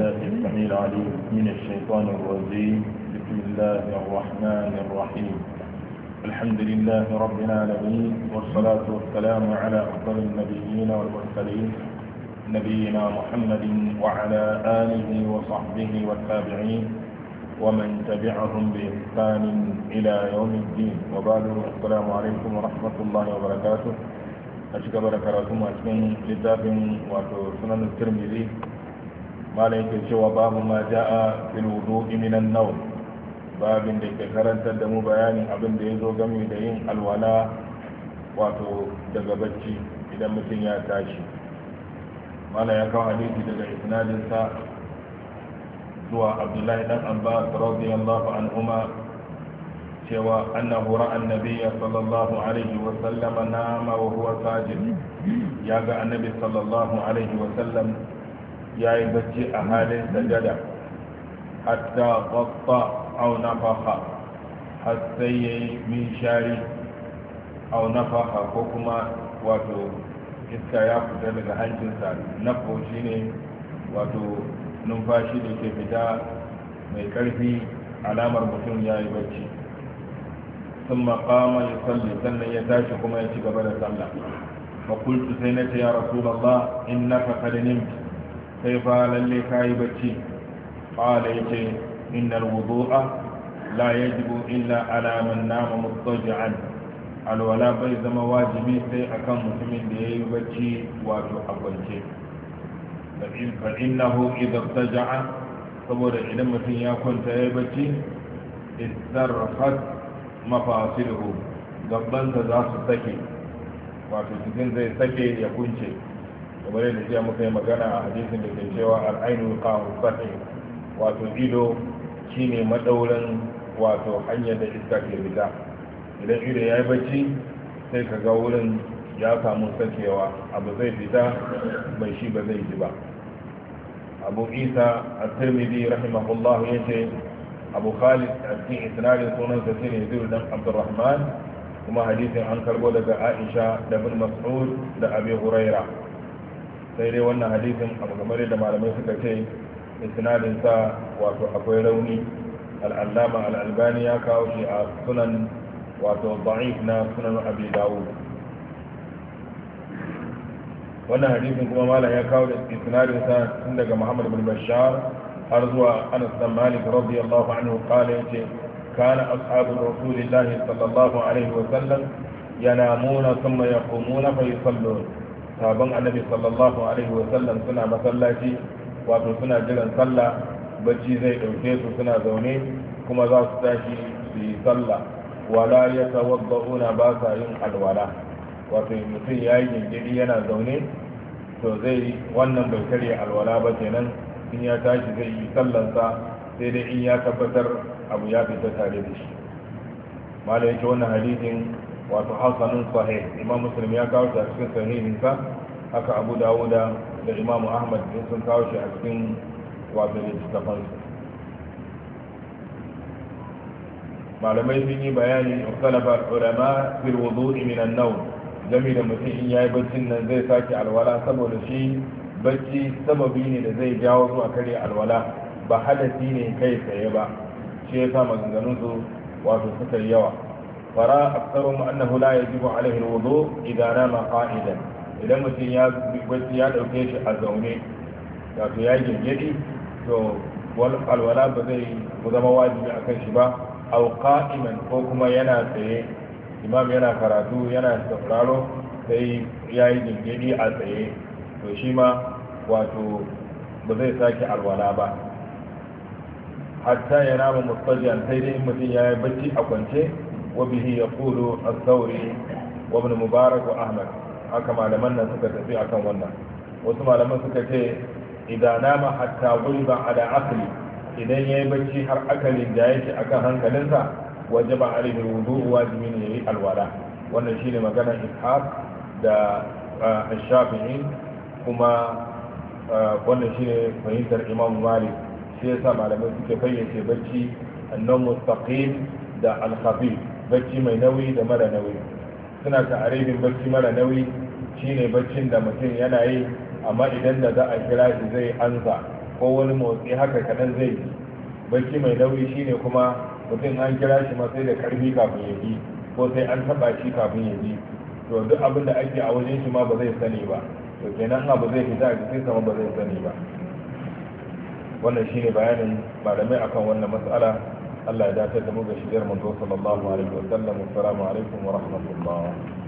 بالله السميع العليم من الشيطان الرجيم. بسم الله الرحمن الرحيم. الحمد لله رب العالمين، والصلاة والسلام على أفضل النبيين والمرسلين نبينا محمد وعلى آله وصحبه والتابعين ومن تبعهم بإحسان إلى يوم الدين، وبعد. السلام عليكم ورحمة الله وبركاته. أشكر بركاته أسمين كتاب وسنن الترمذي ما ليس سوى باب ما جاء في الوضوء من النوم، babin da ke karantar da mu bayanin abin da ya zo game da yin alwala wato daga bacci idan mutum ya tashi. mala ya kawo hadisi daga isnadinsa zuwa abdullahi dan abbas radiyallahu anhuma cewa annahu ra'a annabiyya sallallahu alaihi wa sallam nama wa huwa sajid. ya ga annabi sallallahu alaihi wa sallam yayi bacci a halin sajada hatta qatta aw nafaha, har sai yayi min shari aw nafaha, ko kuma wato iska ya fita daga hancinsa. nafo shine wato numfashi da ke fita mai karfi, alamar mutum yayi bacci. ثم قام يصلي، sannan ya tashi kuma ya ci gaba da sallah. فقلت سينتي يا رسول الله إنك قد نمت، كيف للي كاي بچي؟ قال يتي إن الوضوء لا يجب إلا على من نام مضطجعا. الولاء بيز مواجبي سي أكم مسلمين دي بچي واتو حبنشي، فإنه إذا ارتجع saboda idan mutum ya kwanta ya bacci istarfat mafasiluhu, gabansa za su sake, wato cikin zai sake ya kunce, kamar yadda jiya muka yi magana a hadisin da ke cewa al'ainu qahu sahi, wato ido shine madaurin wato hanyar da iska ke fita. idan ido ya yi bacci sai ka ga wurin ya samu sakewa, abu zai fita mai shi ba zai ji ba. abu isa at-tirmidhi rahimahullah yace abu khalid a cikin isnadin sunansa shine zuru dan abdurrahman, kuma hadisin an karbo daga aisha da bin mas'ud da abi huraira. sai dai wannan hadisin abu kamar da malamai suka ce isnadin sa wato akwai rauni. al-allama al-albani ya kawo shi a sunan wato da'if na sunan abi dawud. wannan hadisin kuma malam ya kawo da isnadin sa tun daga muhammad bin bashar har zuwa anas bin malik radiyallahu anhu qala yace kana ashabu rasulillahi sallallahu alaihi wa sallam yanamuna thumma yaqumuna fa yusallun. sabon annabi sallallahu alaihi wa sallam suna masallaci, wato suna jiran sallah, bacci zai dauke su suna zaune kuma za su tashi su yi sallah. wala yatawadda'una, ba sa yin alwala, wato mutum yayi gingiri yana zaune to zai wannan bai karya alwala ba kenan. in ya tashi zai yi sallansa, sai dai in ya tabbatar abu ya fita tare da shi. mala yake wannan hadisin wato hasanun sahih, imam muslim ya kawo shi a cikin sahihinsa, haka abu dawuda da imam ahmad sun kawo shi a cikin wato littattafansu. malamai sun yi bayani ikhtalafa ulama fil wudu'i min an-nawm, game da mutum in yayi baccin nan zai sake alwala, saboda shi bacci sababi ne da zai jawo zuwa kare alwala, ba hadasi ne kai tsaye ba. shi yasa maganganun su wato suka yi yawa. fara aksarum annahu la yajibu alaihi alwudu idan nama qa'idan, idan mutum ya bacci ya dauke shi a zaune, wato ya gingedi, to wal alwala ba zai zama wajibi akan shi ba. aw qa'iman, ko kuma yana tsaye, imam yana karatu yana sauraro sai ya yi gingedi a tsaye, to shi ma wato ba zai sake alwala ba. hatta ya nama mustajiyan, sai dai mutum ya yi bacci a kwance. wa bihi yaqulu as-sawri wa ibn mubarak wa ahmad, haka malaman nan suka tafi akan wannan. wasu malaman suka ce idan nama hatta gulba ala aqli, idan yayi bacci har akalin da yake akan hankalinsa, wajaba alaihi wudu, wajibi ne yayi alwala. wannan shine maganar ishaq da shafi'i, kuma wannan shine fahimtar imam malik. shi yasa malamai suke fayyace bacci annan mustaqim da al-khafif, bacci mai nauyi da mara nauyi. suna ta'arifin bacci mara nauyi shine baccin da mutum yana yi amma idan da za a kira shi zai ansa ko wani motsi haka kaɗan zai ji. Bacci mai nauyi shine kuma mutum an kira shi ma sai da karfi kafin ya ji, ko sai an taba shi kafin ya ji, to duk abin da ake a wajen shi ma ba zai sani ba, to kenan abu zai fita a jikin sama ba zai sani ba. Wannan shine bayanin malamai akan wannan mas'ala. Allah ya dace da mu ga shigar manzo sallallahu alaihi wa sallam. Assalamu alaikum wa rahmatullah.